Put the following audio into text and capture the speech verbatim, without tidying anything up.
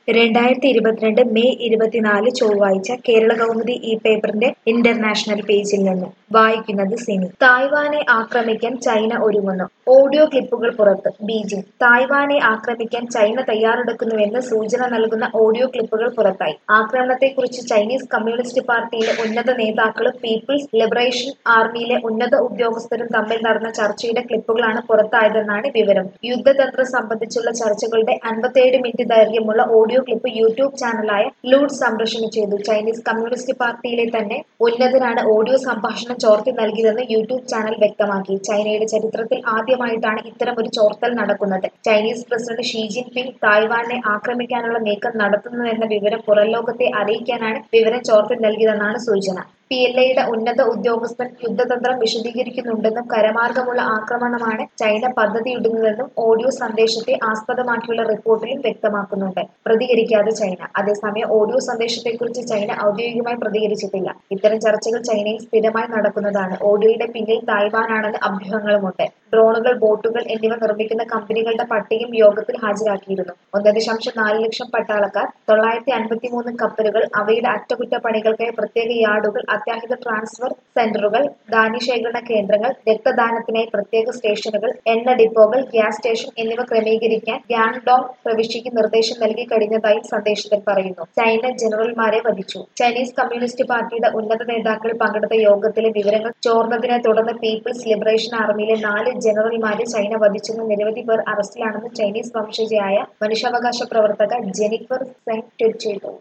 രണ്ടായിരത്തി ഇരുപത്തിരണ്ട് മെയ് ഇരുപത്തിനാല് ചൊവ്വാഴ്ച കേരളകൗമുദി ഈ പേപ്പറിന്റെ ഇന്റർനാഷണൽ പേജിൽ നിന്ന് വായിക്കുന്നത് സിനി. തായ്വാനെ ആക്രമിക്കാൻ ചൈന ഒരുങ്ങുന്നു. ഓഡിയോ ക്ലിപ്പുകൾ പുറത്ത്. ബീജിംഗ്. തായ്വാനെ ആക്രമിക്കാൻ ചൈന തയ്യാറെടുക്കുന്നുവെന്ന് സൂചന നൽകുന്ന ഓഡിയോ ക്ലിപ്പുകൾ പുറത്തായി. ആക്രമണത്തെക്കുറിച്ച് ചൈനീസ് കമ്മ്യൂണിസ്റ്റ് പാർട്ടിയിലെ ഉന്നത നേതാക്കളും പീപ്പിൾസ് ലിബറേഷൻ ആർമിയിലെ ഉന്നത ഉദ്യോഗസ്ഥരും തമ്മിൽ നടന്ന ചർച്ചയുടെ ക്ലിപ്പുകളാണ് പുറത്തായതെന്നാണ് വിവരം. യുദ്ധതന്ത്രം സംബന്ധിച്ചുള്ള ചർച്ചകളുടെ അൻപത്തിയേഴ് മിനിറ്റ് ദൈർഘ്യമുള്ള ഓഡിയോ ക്ലിപ്പ് യൂട്യൂബ് ചാനലായ ലൂഡ് സംപ്രേഷണം ചെയ്തു. ചൈനീസ് കമ്മ്യൂണിസ്റ്റ് പാർട്ടിയിലെ തന്നെ ഉന്നതനാണ് ഓഡിയോ സംഭാഷണം ചോർത്തി നൽകിയതെന്ന് യൂട്യൂബ് ചാനൽ വ്യക്തമാക്കി. ചൈനയുടെ ചരിത്രത്തിൽ ആദ്യമായിട്ടാണ് ഇത്തരമൊരു ചോർത്തൽ നടക്കുന്നത്. ചൈനീസ് പ്രസിഡന്റ് ഷീ ജിൻപിങ് തായ്വാനെ ആക്രമിക്കാനുള്ള നീക്കം നടത്തുന്നുവെന്ന വിവരം പുറംലോകത്തെ അറിയിക്കാനാണ് വിവരം ചോർത്തി നൽകിയതെന്നാണ് സൂചന. പി എൽ എയുടെ ഉന്നത ഉദ്യോഗസ്ഥൻ യുദ്ധതന്ത്രം വിശദീകരിക്കുന്നുണ്ടെന്നും കരമാർഗമുള്ള ആക്രമണമാണ് ചൈന പദ്ധതിയിടുന്നതെന്നും ഓഡിയോ സന്ദേശത്തെ ആസ്പദമാക്കിയുള്ള റിപ്പോർട്ടിലും വ്യക്തമാക്കുന്നുണ്ട്. പ്രതികരിക്കാതെ ചൈന. അതേസമയം ഓഡിയോ സന്ദേശത്തെക്കുറിച്ച് ചൈന ഔദ്യോഗികമായി പ്രതികരിച്ചിട്ടില്ല. ഇത്തരം ചർച്ചകൾ ചൈനയിൽ സ്ഥിരമായി നടക്കുന്നതാണ്. ഓഡിയോയുടെ പിന്നിൽ തായ്വാനാണെന്ന് അഭ്യൂഹങ്ങളുമുണ്ട്. ഡ്രോണുകൾ, ബോട്ടുകൾ എന്നിവ നിർമ്മിക്കുന്ന കമ്പനികളുടെ പട്ടികയും യോഗത്തിൽ ഹാജരാക്കിയിരുന്നു. ഒന്ന് ദശാംശം നാല് ലക്ഷം പട്ടാളക്കാർ, തൊള്ളായിരത്തി അൻപത്തിമൂന്ന് കപ്പലുകൾ, അവയുടെ അറ്റകുറ്റപ്പണികൾക്കായി പ്രത്യേക യാർഡുകൾ, അത്യാഹിത ട്രാൻസ്ഫർ സെന്ററുകൾ, ധാന്യശേഖരണ കേന്ദ്രങ്ങൾ, രക്തദാനത്തിനായി പ്രത്യേക സ്റ്റേഷനുകൾ, എണ്ണ ഡിപ്പോകൾ, ഗ്യാസ് സ്റ്റേഷൻ എന്നിവ ക്രമീകരിക്കാൻ ഗ്യാങ്ഡോങ് പ്രവിശ്യയ്ക്ക് നിർദ്ദേശം നൽകി കഴിഞ്ഞതായും സന്ദേശത്തിൽ പറയുന്നു. ചൈന ജനറൽമാരെ വധിച്ചു. ചൈനീസ് കമ്മ്യൂണിസ്റ്റ് പാർട്ടിയുടെ ഉന്നത നേതാക്കൾ പങ്കെടുത്ത യോഗത്തിലെ വിവരങ്ങൾ ചോർന്നതിനെ തുടർന്ന് പീപ്പിൾസ് ലിബറേഷൻ ആർമിയിലെ നാല് ജനറൽമാരെ ചൈന വധിച്ചെന്നും നിരവധി പേർ അറസ്റ്റിലാണെന്നും ചൈനീസ് വംശജയായ മനുഷ്യാവകാശ പ്രവർത്തക ജെനിഫർ സെങ് ട്വീറ്റ് ചെയ്തു.